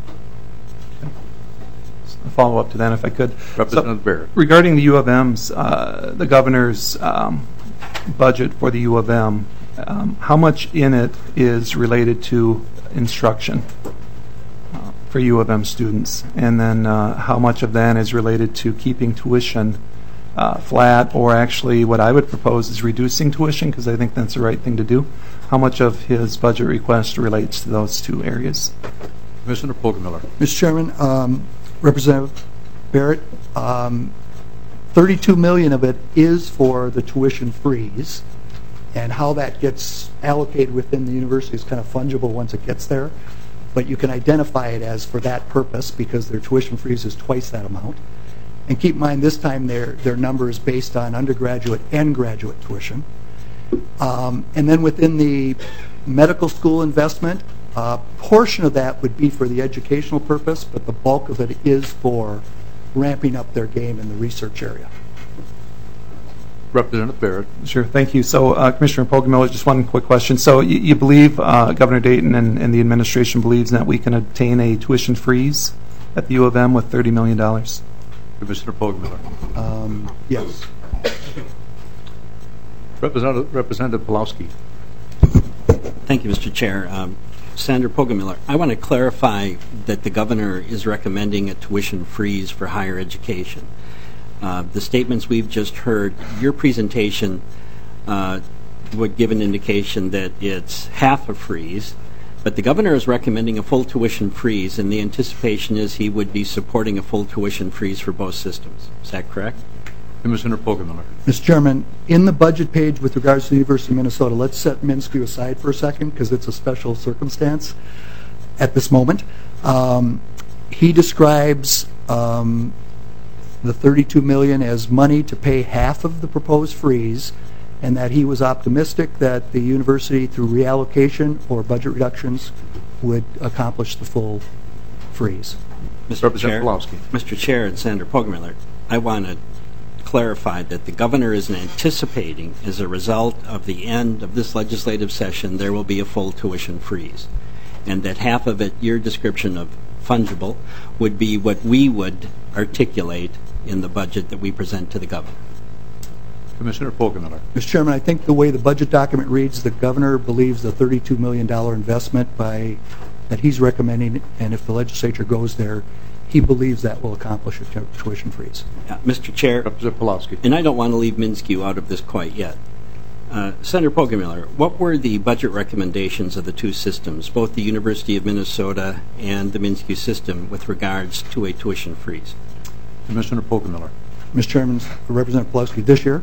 A follow-up to that, if I could. Representative Barrett. Regarding the U of M's, the governor's budget for the U of M, how much in it is related to instruction for U of M students? And then how much of that is related to keeping tuition flat, or actually what I would propose is reducing tuition, because I think that's the right thing to do? How much of his budget request relates to those two areas? Commissioner Poggemiller. Mr. Chairman, Representative Barrett, $32 million of it is for the tuition freeze, and how that gets allocated within the university is kind of fungible once it gets there, but you can identify it as for that purpose because their tuition freeze is twice that amount. And keep in mind this time their number is based on undergraduate and graduate tuition. And then within the medical school investment, a portion of that would be for the educational purpose, but the bulk of it is for ramping up their game in the research area. Representative Barrett. Sure, thank you. So, Commissioner Poggemiller, just one quick question. So, you believe Governor Dayton and the administration believes that we can obtain a tuition freeze at the U of M with $30 million? Commissioner Poggemiller. Yes. Representative Pawlowski. Thank you, Mr. Chair. Senator Poggemiller, I want to clarify that the governor is recommending a tuition freeze for higher education. The statements we've just heard, your presentation would give an indication that it's half a freeze, but the governor is recommending a full tuition freeze, and the anticipation is he would be supporting a full tuition freeze for both systems. Is that correct? Commissioner Poggemiller. Mr. Chairman, in the budget page with regards to the University of Minnesota, let's set MnSCU aside for a second because it's a special circumstance at this moment. He describes the $32 million as money to pay half of the proposed freeze, and that he was optimistic that the university, through reallocation or budget reductions, would accomplish the full freeze. Mr. Chair and Senator Poggemiller, I want to clarify that the governor is anticipating, as a result of the end of this legislative session, there will be a full tuition freeze, and that half of it, your description of fungible, would be what we would articulate in the budget that we present to the governor. Commissioner Poggemiller. Mr. Chairman, I think the way the budget document reads, the governor believes the $32 million investment that he's recommending, and if the legislature goes there, he believes that will accomplish a tuition freeze. Mr. Chair, Representative Pawlowski. And I don't want to leave MnSCU out of this quite yet. Senator Poggemiller, what were the budget recommendations of the two systems, both the University of Minnesota and the MnSCU system, with regards to a tuition freeze? Commissioner Poggemiller. Mr. Chairman, Representative Pawlowski, this year?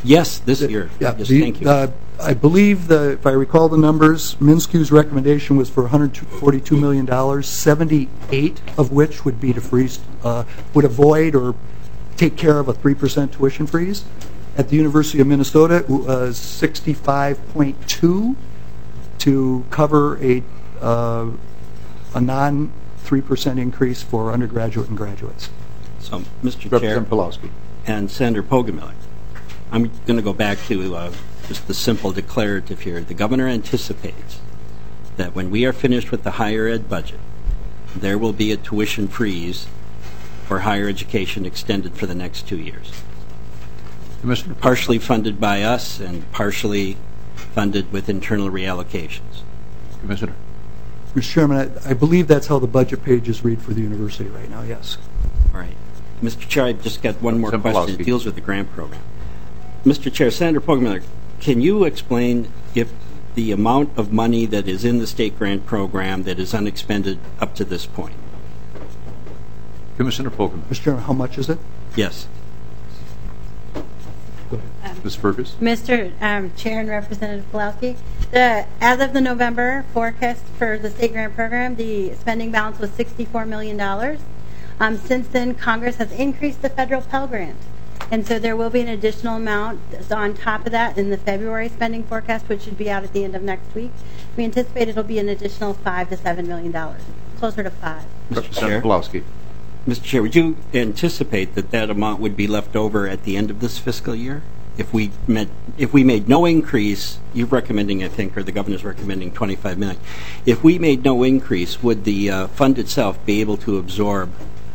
Yes, this year. Yeah, Yes, thank you. I believe, if I recall the numbers, MnSCU's recommendation was for $142 million, 78 of which would be to freeze, would avoid or take care of a 3% tuition freeze. At the University of Minnesota, it was 65.2 to cover a non-3% increase for undergraduate and graduates. So, Mr. Chair Representative Pawlowski. and Senator Poggemiller, I'm going to go back to just the simple declarative here. The governor anticipates that when we are finished with the higher ed budget, there will be a tuition freeze for higher education extended for the next 2 years. Commissioner. Partially funded by us and partially funded with internal reallocations. Commissioner. Mr. Chairman, I believe that's how the budget pages read for the university right now, yes. All right. Mr. Chair, I've just got one more Senator question. Pawlowski. It deals with the grant program. Mr. Chair, Senator Poggemiller, can you explain if the amount of money that is in the state grant program that is unexpended up to this point? Commissioner Poggemiller. Mr. Chairman, how much is it? Yes. Ms. Fergus. Mr. Chair and Representative Pawlowski, as of the November forecast for the state grant program, the spending balance was $64 million. Since then, Congress has increased the federal Pell Grant, and so there will be an additional amount on top of that in the February spending forecast, which should be out at the end of next week. We anticipate it'll be an additional $5 to $7 million, closer to $5. Mr. Chair. Representative Pawlowski. Mr. Chair, would you anticipate that that amount would be left over at the end of this fiscal year? If we made no increase, you're recommending, I think, or the governor's recommending $25 million. If we made no increase, would the fund itself be able to absorb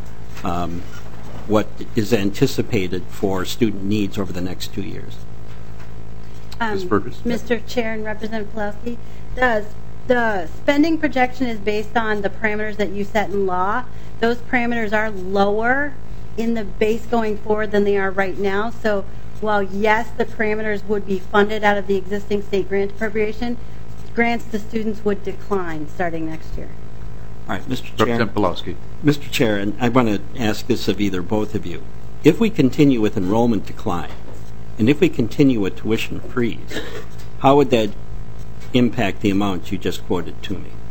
what is anticipated for student needs over the next 2 years? Ms. Fergus. Mr. Chair and Representative Pawlowski, the spending projection is based on the parameters that you set in law. Those parameters are lower in the base going forward than they are right now. So while, yes, the parameters would be funded out of the existing state grant appropriation, grants to students would decline starting next year. All right, Mr. Chair. Representative Pawlowski. Mr. Chair, and I want to ask this of either both of you. If we continue with enrollment decline, and if we continue with tuition freeze, how would that impact the amount you just quoted to me?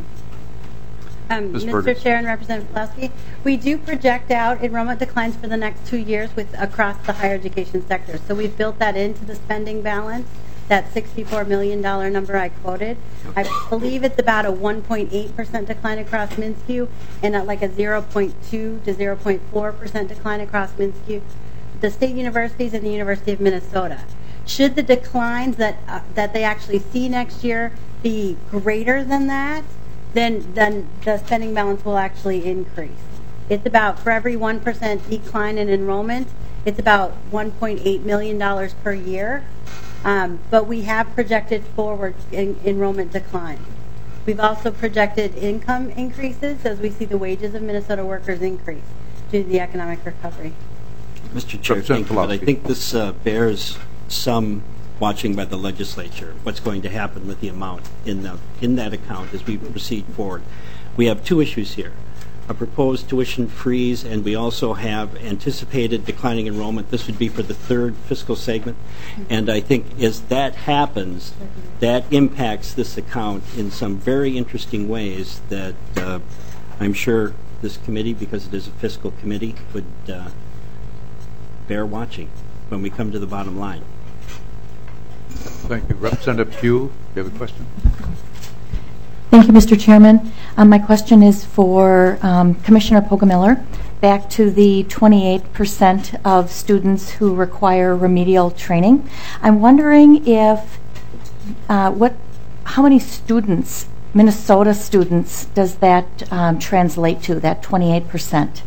Mr. Chair and Representative Pawlowski, we do project out enrollment declines for the next 2 years across the higher education sector. So we've built that into the spending balance, that $64 million number I quoted. I believe it's about a 1.8% decline across MnSCU and like a 0.2 to 0.4% decline across MnSCU, the state universities and the University of Minnesota. Should the declines that they actually see next year be greater than that, then the spending balance will actually increase. It's about, for every 1% decline in enrollment, it's about $1.8 million per year. But we have projected forward enrollment decline. We've also projected income increases as we see the wages of Minnesota workers increase due to the economic recovery. Mr. Chair, thank you, but I think this bears some watching by the legislature, what's going to happen with the amount in that account as we proceed forward. We have two issues here. A proposed tuition freeze, and we also have anticipated declining enrollment. This would be for the third fiscal segment. And I think as that happens, that impacts this account in some very interesting ways that I'm sure this committee, because it is a fiscal committee, would bear watching when we come to the bottom line. Thank you. Representative Pugh, do you have a question? Thank you, Mr. Chairman. My question is for Commissioner Poggemiller. Back to the 28% of students who require remedial training. I'm wondering if how many students, Minnesota students, does that translate to, that 28%?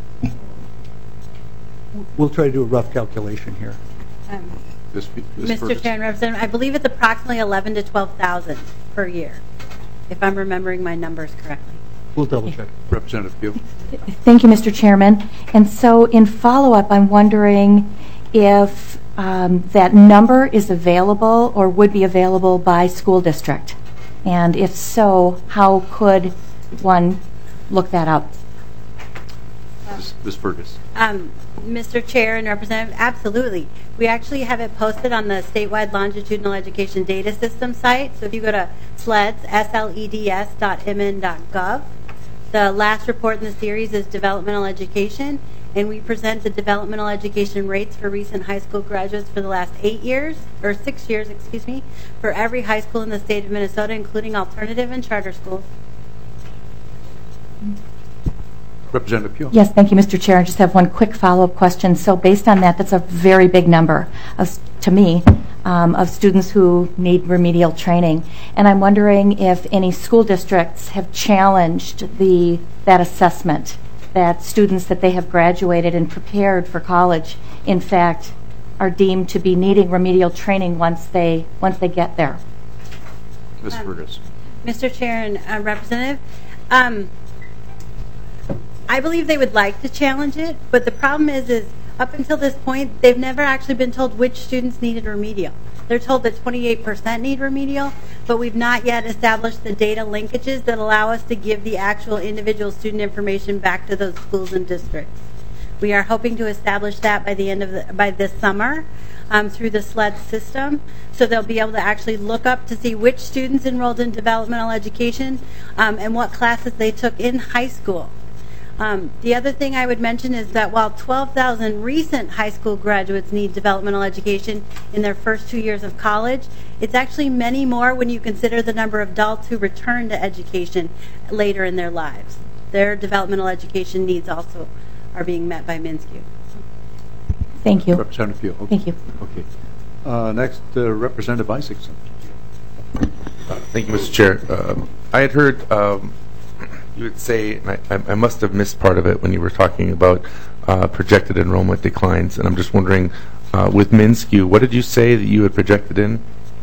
We'll try to do a rough calculation here. Mr. Chair and Representative, I believe it's approximately 11,000 to 12,000 per year, if I'm remembering my numbers correctly. We'll double check. Representative Pugh. Thank you, Mr. Chairman. And so in follow-up, I'm wondering if that number is available or would be available by school district. And if so, how could one look that up? Ms. Fergus. Mr. Chair and Representative, absolutely. We actually have it posted on the statewide longitudinal education data system site. So if you go to sleds, sleds.mn.gov, the last report in the series is developmental education, and we present the developmental education rates for recent high school graduates for the last 6 years, for every high school in the state of Minnesota, including alternative and charter schools. Representative Pugh. Yes, thank you, Mr. Chair. I just have one quick follow-up question. So based on that, that's a very big number, to me, of students who need remedial training. And I'm wondering if any school districts have challenged that assessment, that students that they have graduated and prepared for college, in fact, are deemed to be needing remedial training once they get there. Ms. Fergus. Mr. Chair and Representative, I believe they would like to challenge it, but the problem is up until this point, they've never actually been told which students needed remedial. They're told that 28% need remedial, but we've not yet established the data linkages that allow us to give the actual individual student information back to those schools and districts. We are hoping to establish that by this summer through the SLED system, so they'll be able to actually look up to see which students enrolled in developmental education and what classes they took in high school. The other thing I would mention is that while 12,000 recent high school graduates need developmental education in their first 2 years of college, it's actually many more when you consider the number of adults who return to education later in their lives. Their developmental education needs also are being met by MnSCU. Thank you. Representative Pugh. Okay. Thank you. Okay. Next, Representative Isaacson. Thank you, Mr. Chair. I had heard you would say, and I must have missed part of it when you were talking about projected enrollment declines, and I'm just wondering, with MnSCU, what did you say that you had projected in?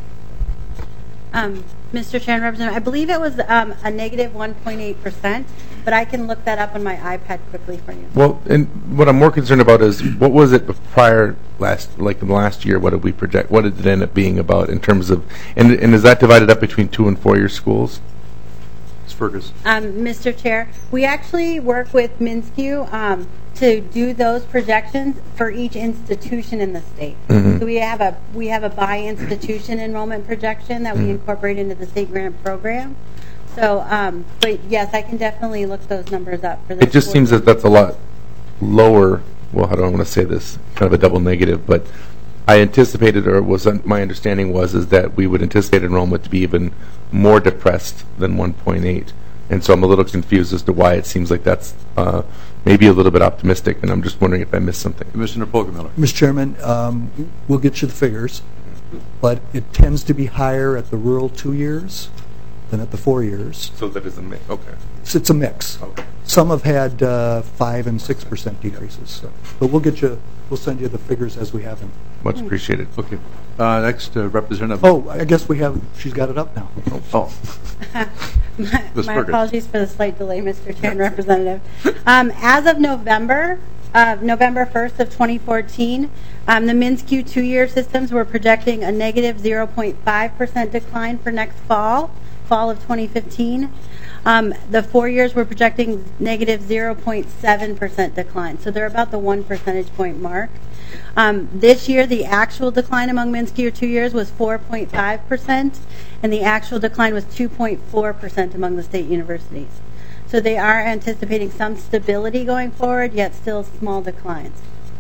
Mr. Chair and Representative, I believe it was a negative 1.8%, but I can look that up on my iPad quickly for you. Well, and what I'm more concerned about is what was it prior in the last year? What did we project? What did it end up being about in terms of, and is that divided up between 2- and 4-year schools? Ms. Fergus. Mr. Chair, we actually work with MnSCU to do those projections for each institution in the state. Mm-hmm. So we have a by institution enrollment projection that we incorporate into the state grant program. So, but yes, I can definitely look those numbers up for this. It just seems that that's a lot lower. Well, how do I want to say this? Kind of a double negative, but I anticipated, or my understanding is that we would anticipate enrollment to be even more depressed than 1.8, and so I'm a little confused as to why it seems like that's maybe a little bit optimistic, and I'm just wondering if I missed something. Commissioner Poggemiller. Mr. Chairman, we'll get you the figures, but it tends to be higher at the rural 2 years than at the 4 years. So that is a mix. Okay. So it's a mix. Okay. Some have had 5% and 6% decreases, but we'll send you the figures as we have them. Much appreciated. Okay. Next, Representative. Oh, I guess she's got it up now. Oh. My apologies for the slight delay, Mr. Chair and Representative. As of November 1st of 2014, the MnSCU 2-year systems were projecting a negative 0.5% decline for next fall of 2015. The 4 years were projecting negative 0.7% decline, so they're about the 1 percentage point mark. This year, the actual decline among MnSCU 2 years was 4.5%, and the actual decline was 2.4% among the state universities. So they are anticipating some stability going forward, yet still small declines.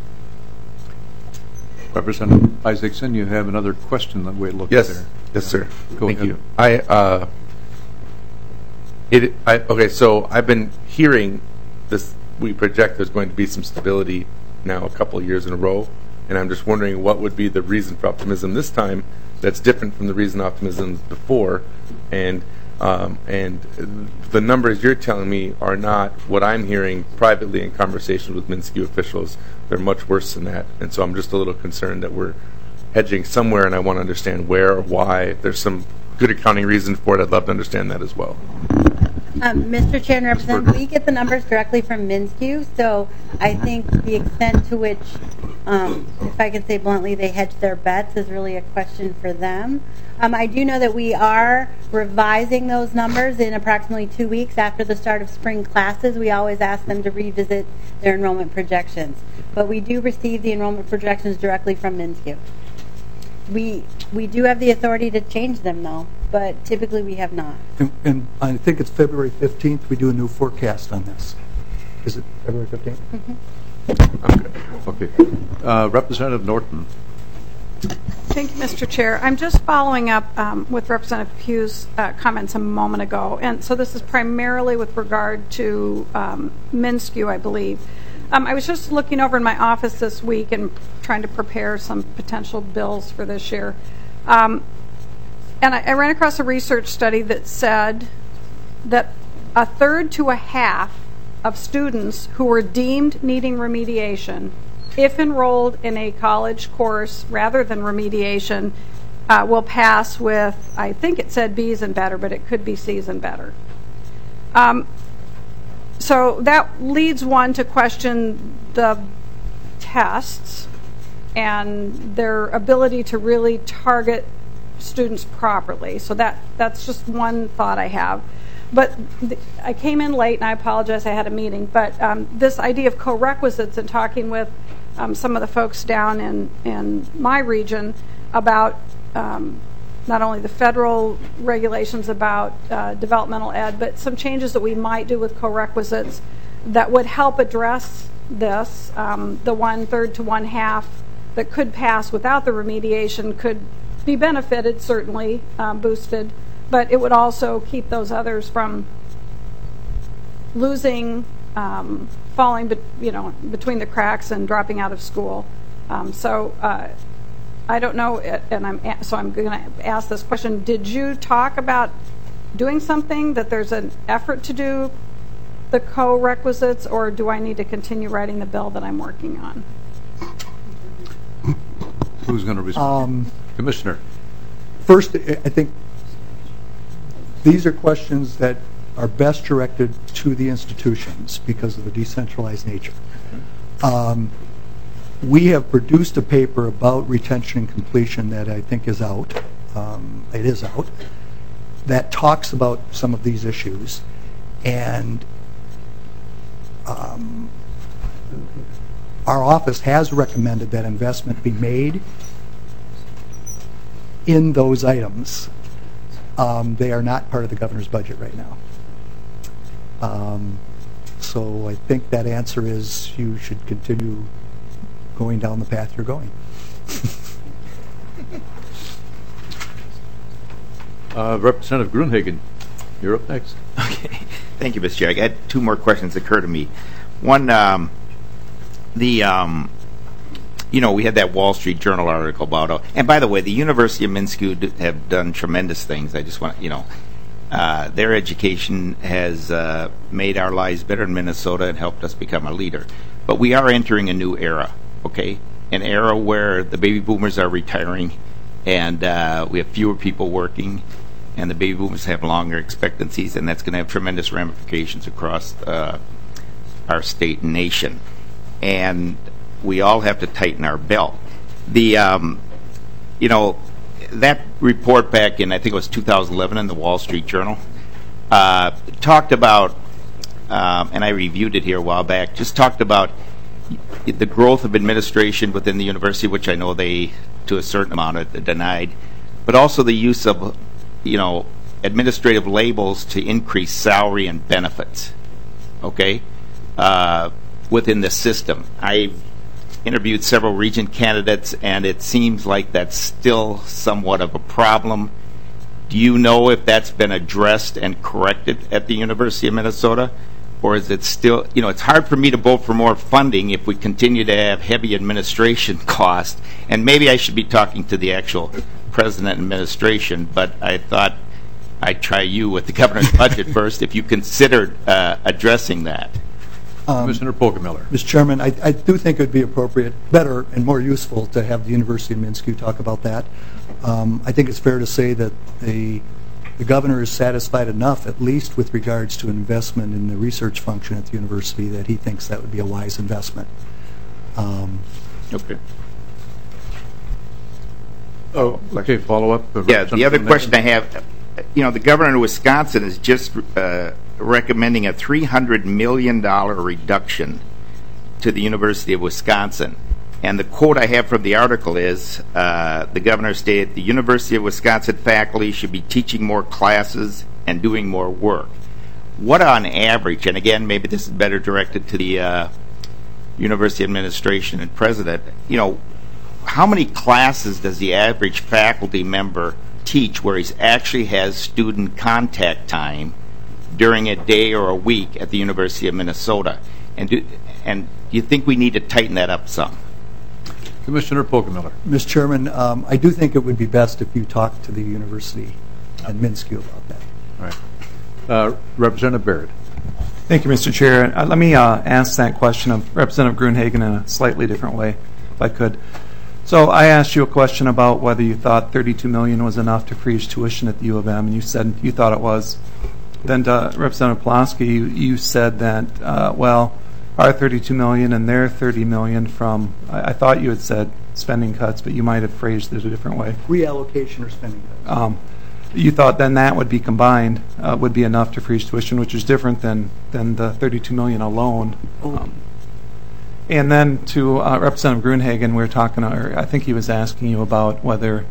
Representative Isaacson, you have another question that we looked at there. Yes, sir. Go Thank ahead. you. Okay, so I've been hearing this. We project there's going to be some stability now a couple of years in a row, and I'm just wondering what would be the reason for optimism this time that's different from the reason optimism before, and the numbers you're telling me are not what I'm hearing privately in conversations with MnSCU officials. They're much worse than that, and so I'm just a little concerned that we're hedging somewhere, and I want to understand where or why. There's some good accounting reason for it. I'd love to understand that as well. Mr. Chair and Representative, we get the numbers directly from MnSCU, so I think the extent to which If I could say bluntly, they hedge their bets is really a question for them. I do know that we are revising those numbers in approximately 2 weeks after the start of spring classes. We always ask them to revisit their enrollment projections. But we do receive the enrollment projections directly from MnSCU. We do have the authority to change them, though, but typically we have not. And I think it's February 15th, we do a new forecast on this. Is it February 15th? Mm-hmm. Okay. Representative Norton. Thank you, Mr. Chair. I'm just following up with Representative Pugh's comments a moment ago. And so this is primarily with regard to MnSCU, I believe. I was just looking over in my office this week and trying to prepare some potential bills for this year. And I ran across a research study that said that a third to a half of students who were deemed needing remediation, if enrolled in a college course rather than remediation, will pass with, I think it said B's and better, but it could be C's and better. So that leads one to question the tests and their ability to really target students properly. So that's just one thought I have. But I came in late, and I apologize, I had a meeting. But this idea of co-requisites and talking with some of the folks down in my region about not only the federal regulations about developmental ed, but some changes that we might do with co-requisites that would help address this. The 1/3 to 1/2 that could pass without the remediation could be benefited, certainly boosted, but it would also keep those others from losing, falling between the cracks and dropping out of school. I don't know, and I'm going to ask this question. Did you talk about doing something, that there's an effort to do the co-requisites, or do I need to continue writing the bill that I'm working on? Who's going to respond? Commissioner. First, I think these are questions that are best directed to the institutions because of the decentralized nature. We have produced a paper about retention and completion that I think is out. It is out. That talks about some of these issues. And our office has recommended that investment be made in those items. They are not part of the governor's budget right now. So I think that answer is you should continue going down the path you're going. Representative Gruenhagen, you're up next. Okay. Thank you, Mr. Chair. I had two more questions occur to me. One, we had that Wall Street Journal article about, and by the way, the University of MnSCU have done tremendous things. I just want, their education has made our lives better in Minnesota and helped us become a leader. But we are entering a new era, okay? An era where the baby boomers are retiring and we have fewer people working, and the baby boomers have longer expectancies, and that's going to have tremendous ramifications across our state and nation. And we all have to tighten our belt. That report back in, I think it was 2011 in the Wall Street Journal, talked about, and I reviewed it here a while back, just talked about the growth of administration within the university, which I know they, to a certain amount, denied, but also the use of, administrative labels to increase salary and benefits, okay, within the system. I've interviewed several regent candidates, and it seems like that's still somewhat of a problem. Do you know if that's been addressed and corrected at the University of Minnesota? Or is it still, it's hard for me to vote for more funding if we continue to have heavy administration costs. And maybe I should be talking to the actual president and administration, but I thought I'd try you with the governor's budget first, if you considered addressing that. Commissioner Poggemiller. Mr. Chairman, I do think it would be appropriate, better and more useful to have the University of MnSCU talk about that. I think it's fair to say that the governor is satisfied enough, at least with regards to investment in the research function at the university, that he thinks that would be a wise investment. Okay. Oh, okay, follow-up? Yeah, the other question I have, the governor of Wisconsin is just recommending a $300 million reduction to the University of Wisconsin. And the quote I have from the article is, the governor stated, the University of Wisconsin faculty should be teaching more classes and doing more work. What on average, and again, maybe this is better directed to the university administration and president, how many classes does the average faculty member teach where he actually has student contact time during a day or a week at the University of Minnesota? And do you think we need to tighten that up some? Commissioner Poggemiller. Mr. Chairman, I do think it would be best if you talked to the university and MnSCU about that. All right. Representative Barrett. Thank you, Mr. Chair. Let me ask that question of Representative Gruenhagen in a slightly different way, if I could. So I asked you a question about whether you thought $32 million was enough to freeze tuition at the U of M, and you said you thought it was. Then to Representative Pulaski, you said that, our $32 million and their $30 million from, I thought you had said spending cuts, but you might have phrased it a different way. Reallocation or spending cuts. You thought then that would be combined, would be enough to freeze tuition, which is different than the $32 million alone. And then to Representative Gruenhagen, we were talking, or I think he was asking you about whether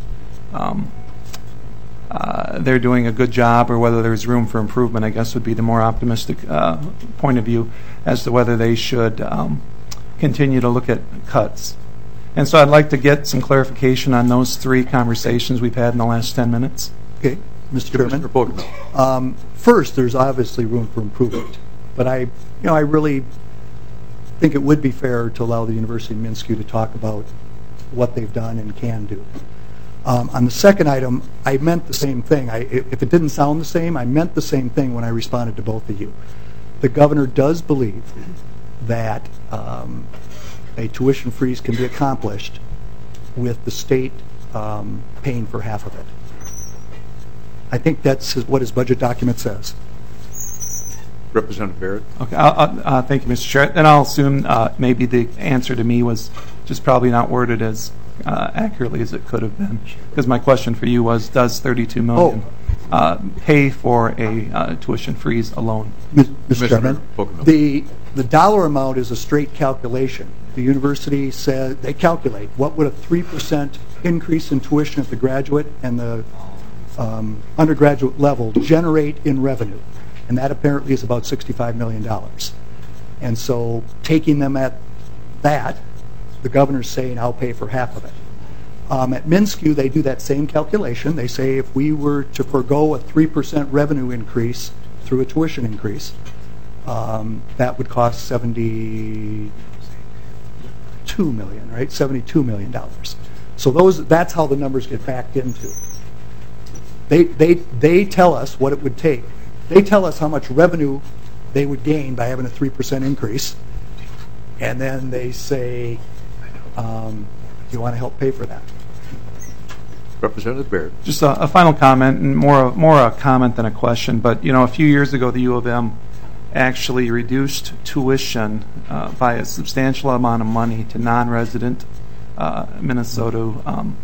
they're doing a good job or whether there's room for improvement, I guess would be the more optimistic point of view as to whether they should continue to look at cuts. And so I'd like to get some clarification on those three conversations we've had in the last 10 minutes. Okay, Mr. Chairman. First, there's obviously room for improvement, but I really think it would be fair to allow the University of MnSCU to talk about what they've done and can do. On the second item, I meant the same thing. If it didn't sound the same, I meant the same thing when I responded to both of you. The governor does believe that a tuition freeze can be accomplished with the state paying for half of it. I think that's what his budget document says. Representative Barrett. Okay, thank you, Mr. Chair. Then I'll assume maybe the answer to me was just probably not worded as accurately as it could have been. Because my question for you was, does $32 million pay for a tuition freeze alone? Mr. Chairman, the dollar amount is a straight calculation. The university says they calculate what would a 3% increase in tuition at the graduate and the undergraduate level generate in revenue. And that apparently is about $65 million. And so taking them at that, the governor's saying, I'll pay for half of it. At MnSCU, they do that same calculation. They say if we were to forego a 3% revenue increase through a tuition increase, that would cost $72 million, right? $72 million. So that's how the numbers get backed into. They tell us what it would take. They tell us how much revenue they would gain by having a 3% increase, and then they say, do you want to help pay for that? Representative Baird. Just a final comment, and more a comment than a question, but a few years ago the U of M actually reduced tuition by a substantial amount of money to non-resident Minnesota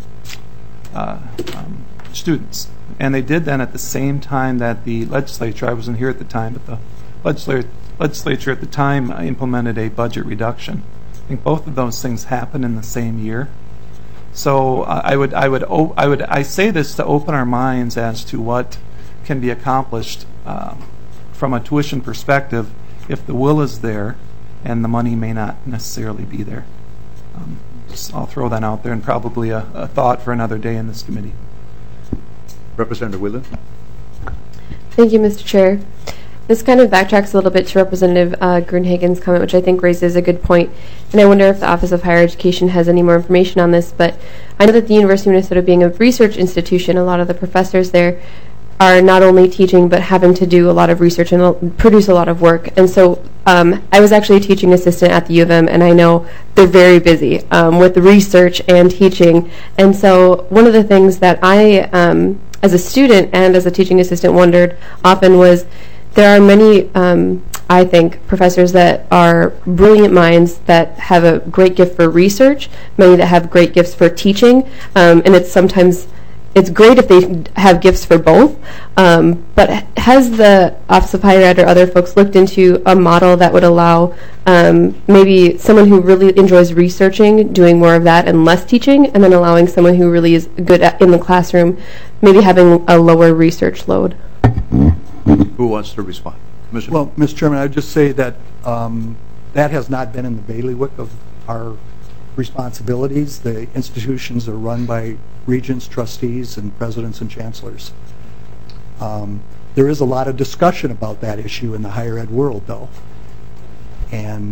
students. And they did then at the same time that the legislature, I wasn't here at the time, but the legislature at the time implemented a budget reduction. I think both of those things happened in the same year. So I say this to open our minds as to what can be accomplished from a tuition perspective if the will is there and the money may not necessarily be there. I'll throw that out there, and probably a thought for another day in this committee. Representative Whelan. Thank you, Mr. Chair. This kind of backtracks a little bit to Representative Gruenhagen's comment, which I think raises a good point. And I wonder if the Office of Higher Education has any more information on this. But I know that the University of Minnesota, being a research institution, a lot of the professors there are not only teaching but having to do a lot of research and produce a lot of work. And so I was actually a teaching assistant at the U of M, and I know they're very busy with research and teaching. And so one of the things that I, as a student and as a teaching assistant, wondered often was there are many I think, professors that are brilliant minds that have a great gift for research, many that have great gifts for teaching, and it's great if they have gifts for both, but has the Office of Higher Ed or other folks looked into a model that would allow maybe someone who really enjoys researching doing more of that and less teaching, and then allowing someone who really is good in the classroom maybe having a lower research load? Who wants to respond? Commissioner? Well, Mr. Chairman, I would just say that that has not been in the bailiwick of our responsibilities. The institutions are run by regents, trustees, and presidents and chancellors. There is a lot of discussion about that issue in the higher ed world, though. And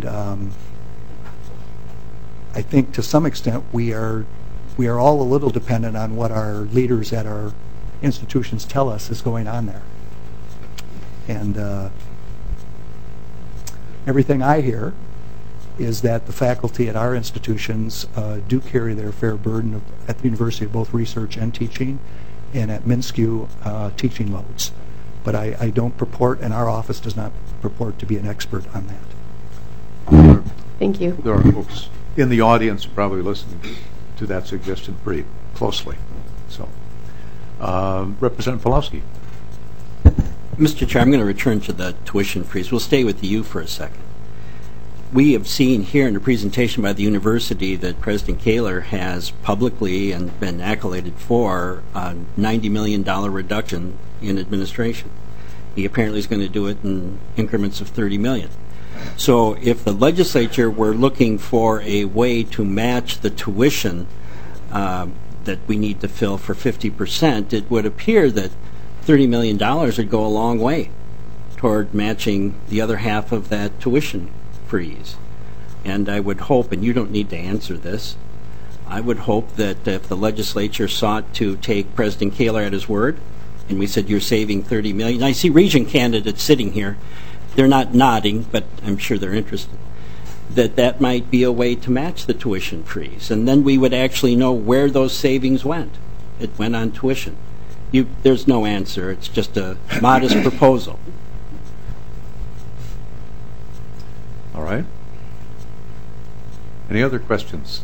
I think to some extent we are all a little dependent on what our leaders at our institutions tell us is going on there. And everything I hear is that the faculty at our institutions do carry their fair burden at the university of both research and teaching, and at MnSCU teaching loads. But I don't purport, and our office does not purport to be an expert on that. Thank you. There are folks in the audience probably listening to that suggestion pretty closely. So, Representative Pawlowski. Mr. Chair, I'm going to return to the tuition freeze. We'll stay with you for a second. We have seen here in the presentation by the university that President Kaler has publicly and been accoladed for a $90 million reduction in administration. He apparently is going to do it in increments of $30 million. So if the legislature were looking for a way to match the tuition that we need to fill for 50%, it would appear that $30 million would go a long way toward matching the other half of that tuition freeze. And I would hope, and you don't need to answer this, I would hope that if the legislature sought to take President Kaler at his word, and we said you're saving $30 million. I see regent candidates sitting here. They're not nodding, but I'm sure they're interested. That might be a way to match the tuition freeze. And then we would actually know where those savings went. It went on tuition. There's no answer. It's just a modest proposal. All right. Any other questions?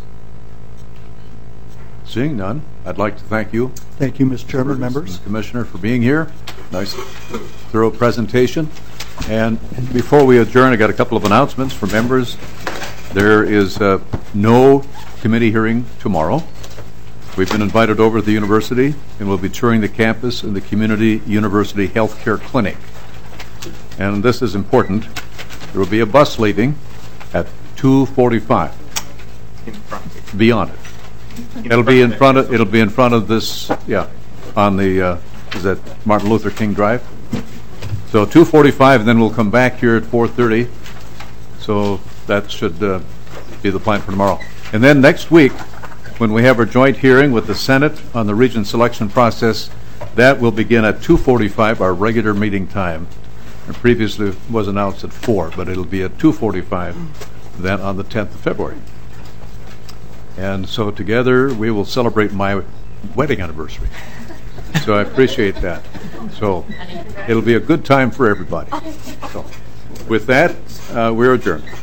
Seeing none, I'd like to thank you. Thank you, Mr. Chairman, members. Commissioner, for being here. Nice, thorough presentation. And before we adjourn, I got a couple of announcements for members. There is no committee hearing tomorrow. We've been invited over to the university, and we'll be touring the campus in the Community University Healthcare Clinic. And this is important. There will be a bus leaving at 2:45. Beyond it. It'll be in front of this, yeah, on the is that Martin Luther King Drive? So 2:45, and then we'll come back here at 4:30. So that should be the plan for tomorrow. And then next week, when we have our joint hearing with the Senate on the regent selection process, that will begin at 2:45, our regular meeting time. And previously was announced at 4, but it'll be at 2:45 then on the 10th of February. And so together we will celebrate my wedding anniversary. So I appreciate that. So it'll be a good time for everybody. So with that, we're adjourned.